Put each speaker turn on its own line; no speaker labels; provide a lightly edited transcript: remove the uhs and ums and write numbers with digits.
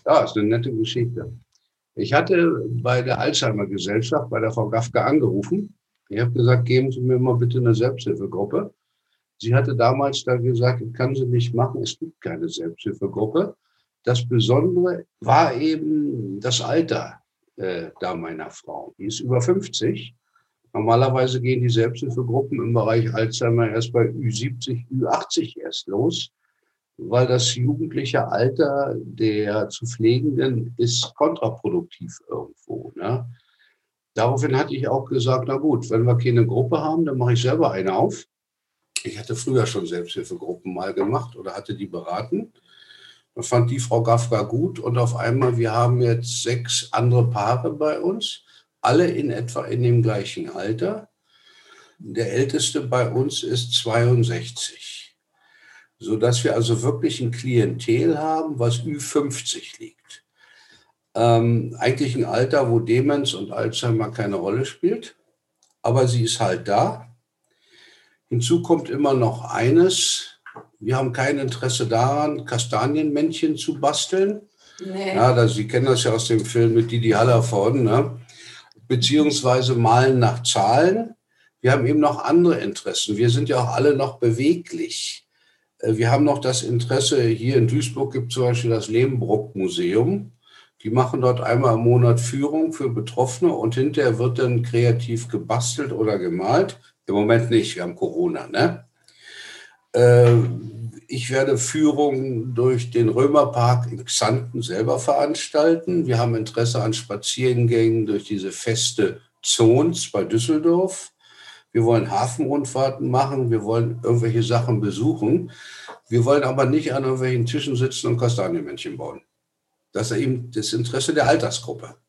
Ja, ist eine nette Geschichte. Ich hatte bei der Alzheimer-Gesellschaft, bei der Frau Gafke angerufen. Ich habe gesagt, geben Sie mir mal bitte eine Selbsthilfegruppe. Sie hatte damals da gesagt, das kann sie nicht machen, es gibt keine Selbsthilfegruppe. Das Besondere war eben das Alter da meiner Frau. Die ist über 50. Normalerweise gehen die Selbsthilfegruppen im Bereich Alzheimer erst bei Ü70, Ü80 erst los, weil das jugendliche Alter der zu Pflegenden ist kontraproduktiv irgendwo. Ne? Daraufhin hatte ich auch gesagt, na gut, wenn wir keine Gruppe haben, dann mache ich selber eine auf. Ich hatte früher schon Selbsthilfegruppen mal gemacht oder hatte die beraten. Das fand die Frau Gafka gut und auf einmal, wir haben jetzt 6 andere Paare bei uns, alle in etwa in dem gleichen Alter. Der älteste bei uns ist 62, sodass wir also wirklich ein Klientel haben, was Ü50 liegt. Eigentlich ein Alter, wo Demenz und Alzheimer keine Rolle spielt, aber sie ist halt da. Hinzu kommt immer noch eines: Wir haben kein Interesse daran, Kastanienmännchen zu basteln.
Nee.
Ja, Sie kennen das ja aus dem Film mit Didi Hallervorden, ne? Beziehungsweise malen nach Zahlen. Wir haben eben noch andere Interessen. Wir sind ja auch alle noch beweglich. Wir haben noch das Interesse, hier in Duisburg gibt es zum Beispiel das Lehmbruck-Museum. Die machen dort einmal im Monat Führung für Betroffene und hinterher wird dann kreativ gebastelt oder gemalt. Im Moment nicht, wir haben Corona, ne? Ich werde Führungen durch den Römerpark in Xanten selber veranstalten. Wir haben Interesse an Spaziergängen durch diese feste Zons bei Düsseldorf. Wir wollen Hafenrundfahrten machen. Wir wollen irgendwelche Sachen besuchen. Wir wollen aber nicht an irgendwelchen Tischen sitzen und Kastanienmännchen bauen. Das ist eben das Interesse der Altersgruppe.